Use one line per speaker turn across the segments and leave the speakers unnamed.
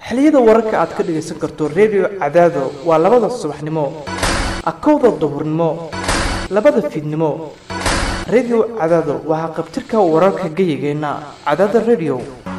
xilliyada wararka aad ka dhageysan karto radio Cadaado waa 2 subaxnimo akowda duhurnimo 2 fiidnimo radio Cadaado waa qabtirka wararka gayigeena Cadaado radio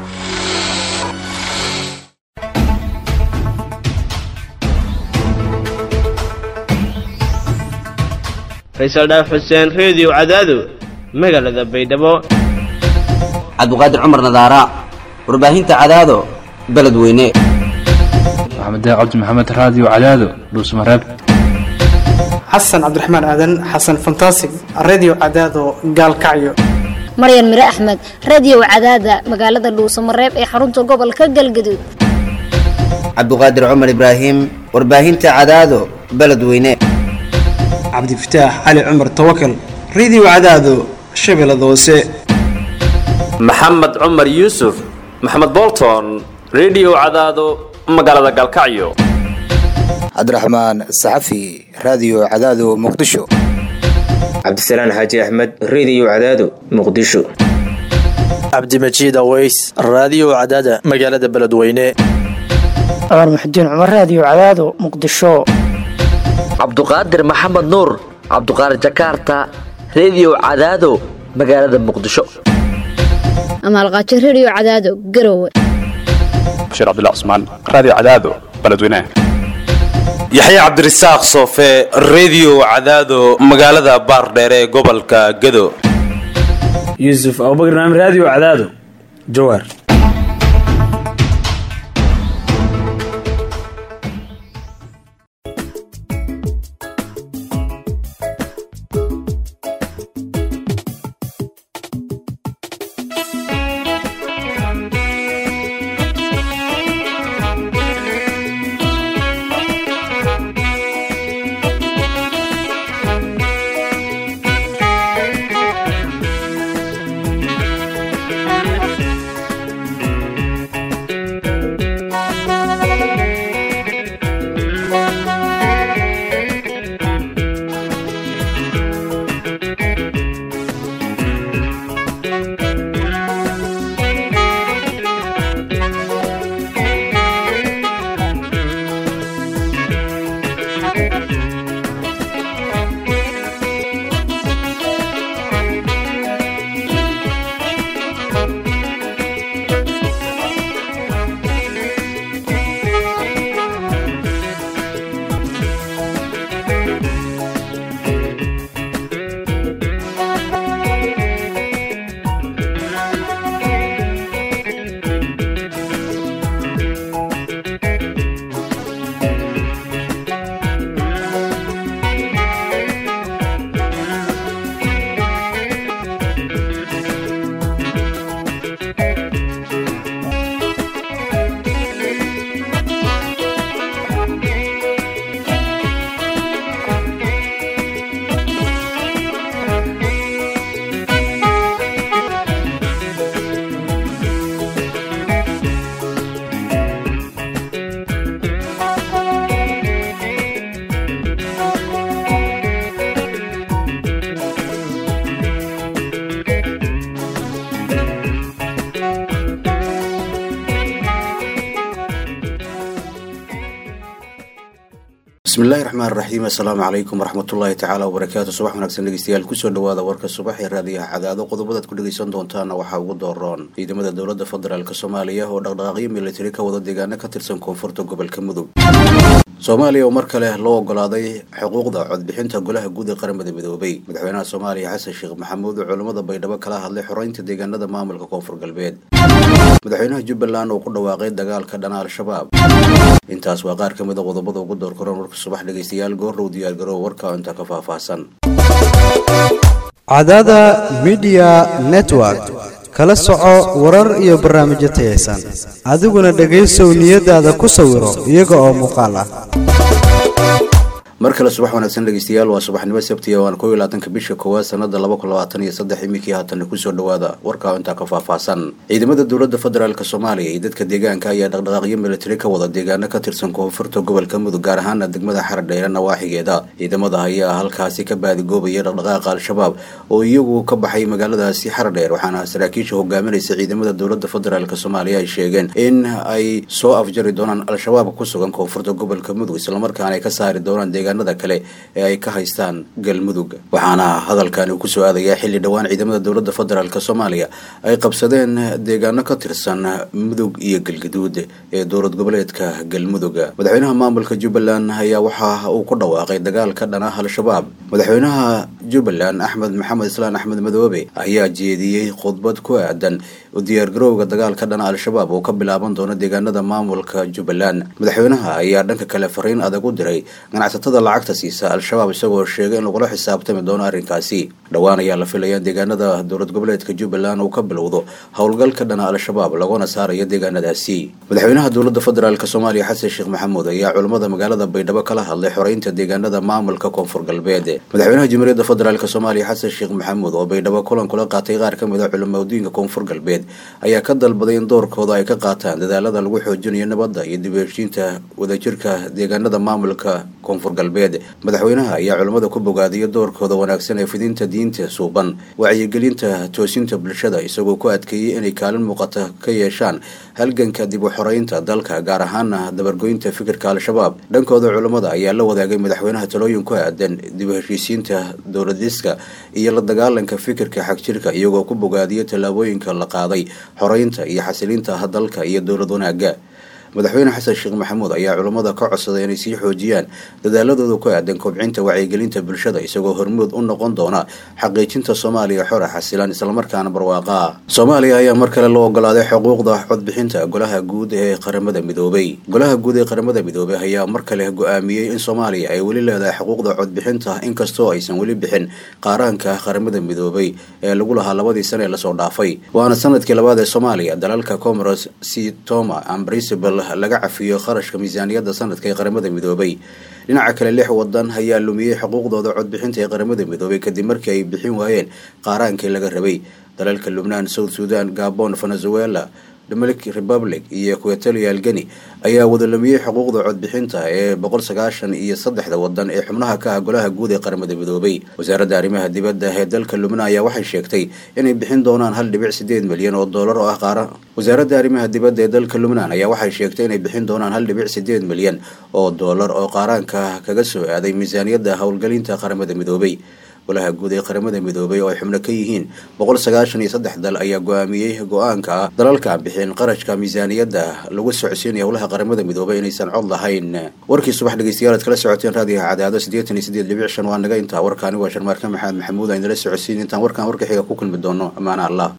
Faisal Dhaaf Xuseen Radio Cadaado magaalada Baydhabo
Abduqaadir Cumar Nadaara warbaahinta Cadaado beledweyne
Maxamed Cabdi Maxamed Radio Cadaado Dhuusmareeb
Xasan Cabdiraxmaan Aadan Xasan Fantastic Radio Cadaado Gaalkacyo
Maryan Mire Axmed Radio Cadaado magaalada Dhuusmareeb ee xarunta gobolka Galgaduud
Abduqaadir Cumar Ibraahim warbaahinta Cadaado beledweyne
عبد الفتاح علي عمر توكل ريديو عدادو شبل دوسي
محمد عمر يوسف محمد بولتون ريديو عدادو مقالة قالكعيو
عبد الرحمن الصحفي راديو عدادو مقدشو
عبد السلام حاجي أحمد راديو عدادو مقدشو
عبد المجيد أويس راديو عدادة مقالة بلدوينة
عمر محدين عمر راديو عدادو مقدشو
Abduqaadir Maxamed Nuur Abduqaadir Jakarta Radio Cadaado magaalada Muqdisho
Amal Qaaji Radio Cadaado Garowe
Bashir Abdullah Usman Radio Cadaado Baladweyne
Yaxya Cabdirasaaq Soofe Radio Cadaado magaalada Baardheer ee gobolka Gado
Yusuf Abubakar Radio Cadaado Jowhar
بسم الله الرحمن الرحيم السلام عليكم ورحمة الله تعالى وبركاته صباح ونكسن لجستيال كسر دوادا ورك الصباح الرادية عدادو قضبضت كل جيسان دونتانا وحاول دوران في دمد الدولة فدرال الصومالية ودغدغي ميليتريكا وضد ديغانا كترسن كونفورتو قبل كمدو Soomaaliya oo markale loo ogolaaday xuquuqda codbixinta golaha guud ee qaramada midoobay madaxweynaha Soomaaliya Xasan Sheekh Maxamuud oo culimada Baydhabo kala hadlay xoreynta deegaanada maamulka Koonfur Galbeed madaxweynaha Jubbaland oo ku dhawaaqay dagaalka dhana al-shabaab intaas waa qaar kamid ah qodobada ugu door koran warka subax dhageystayaal goor diyaar garow warka inta ka faahfaahsan
Cadaada Media Network kala soco warar iyo barnaamijyo tayeysan adiguna dhageyso niyadaada ku sawiro iyaga oo muuqaal ah
mar kale subax wanaagsan dhegeystayaal waa subaxnimo sabtiya waan 12 bisha koowaad sanada 2023 imikii haatan ku soo dhawaada warka inta ka faahfaahsan ciidamada dawladda federaalka Soomaaliya iyo dadka deegaanka ayaa dhaqdhaqaaqyo military ka wada deegaano ka tirsan koonfurta gobolka Mudug gaar ahaan degmada Xardheer nawaaxigeeda ciidamada ayaa halkaasi ka baadigoobaya dhaqdhaqaaqa al-shabaab oo iyagu ka baxay magaaladaasi Xardheer waxaana saraakiisha hogaaminaysa ciidamada dawladda federaalka Soomaaliya ay sheegeen in ay soo afjari doonaan al-shabaab ku sugan koonfurta gobolka Mudug isla markaana ay ka saari doonaan deegaanada kale ee ay ka haystaan galmudug waxaana hadalkan ku soo aadaya xilli dhawaan ciidamada dawladda federaalka Soomaaliya ay qabsadeen deegaano ka tirsan mudug iyo galgaduud ee dowlad goboleedka galmudug madaxweynaha maamulka Jubbaland ayaa waxa uu ku dhawaaqay dagaal ka dhan ah al-shabaab madaxweynaha Jubbaland Axmed Maxamed Islaan Axmed Madoobe ayaa jeediyay khudbad ku aadan u diyaar garowga dagaalka dhan al-shabaab oo ka bilaaban doona deegaanada maamulka Jubbaland madaxweynaha ayaa dhanka kale fariin adag u diray ganacsatada lacagta siisa al-shabaab isagoo sheegay in lagu xisaabtami doono arrinkaasi dhawaan ayaa la filayaa deegaanada dowlad goboleedka Jubbaland uu ka bilowdo howlgalka dhan al-shabaab laguna saarayo deegaanadaasi madaxweynaha dowladda federaalka Soomaaliya Xasan Sheekh Maxamuud ayaa culimada magaalada Baydhabo kala hadlay xoreynta deegaanada maamulka koonfur galbeed madaxweynaha Jamhuuriyadda Federaalka Soomaaliya Xasan Sheekh Maxamuud oo Baydhabo kulan kula qaatay qaar ka mid ah culimada koonfur galbeed ayaa ka dalbaday in doorkooda ay ka qaataan dadaalada lagu xoojinayo nabadda iyo dib u heshiisiinta wadajirka deegaanada maamulka koonfur galbeed madaxweynaha ayaa culimada ku bogaadiyay doorkooda wanaagsan ee fidinta diinta suuban wacyigelinta toosinta bulshada isagoo ku adkeeyay inay kaalin muuqata ka yeeshaan halganka dib u xoreynta dalka gaar ahaan dabargoynta fikirka al-shabaab dhankooda culimada ayaa la wadaagay madaxweynaha talooyin ku aadan dib u heshiisiinta dowladiska iyo la dagaalanka fikirka xagjirka iyagoo ku bogaadiyay tallaabooyinka la qaaday xoreynta iyo xasilinta dalka iyo dowlad wanaaga madaxweyne Xasan Sheekh Maxamuud ayaa culimada ka codsaday inay sii xoojiyaan dadaaladooda ku aadan kobcinta wacyigelinta bulshada isagoo hormuud u noqon doona xaqiijinta Soomaaliya xor ah xasilan isla markaana barwaaqa Soomaaliya ayaa mar kale loo ogolaaday xuquuqda codbixinta golaha guud ee qaramada midoobay golaha guud ee qaramada midoobay ayaa mar kale go'aamiyay in Soomaaliya ay wali leedahay xuquuqda codbixinta inkastoo aysan wali bixin qaranka qaramada midoobay ee lagu lahaa 2 sano ee la soo dhaafay waana sanadkii labaad ee Soomaaliya dalalka Comoros si Toma and Principe laga cafiyo kharashka miisaaniyada sanadka ee qaramada midoobay dhinaca kale 6 wadan ayaa lumiyay xuquuqdooda codbixinta ee qaramada midoobay kadib markii ay bixin waayeen qarankii laga rabay dalalka Lebanon, South Sudan, Gabon, Venezuela, Democratic Republic iyo Equatorial Guinea ayaa wada lumiyay xuquuqda codbixinta ee 193 wadan ee xubnaha ka ah golaha guud ee qaramada midoobay wasaaradda arrimaha dibadda ee dalka Lebanon ayaa waxay sheegtay inay bixin doonaan 1.8 milyan oo dollar oo ah qaran wasaaradda arrimaha dibadda ee dalka Lebanon ayaa waxay sheegtay inay bixin doonaan 1.8 milyan oo dollar oo qaranka kaga soo aaday miisaaniyada howlgelinta qaramada midoobay golaha guud ee qaramada midoobay oo ay xubno ka yihiin 193 dal ayaa go'aamiyay go'aanka dalalka bixin qarashka miisaaniyada lagu socodsiinayo howlaha qaramada midoobay inaysan cod lahayn warkii subax dhageystayaal kala socoteen raadiyaha cadaado 88.5 waa naga inta warkaani waa Sharmaarka Maxamed Maxamuud ayna la socodsiin intaan warkan warka xiga ku kulmi doono amaana Allah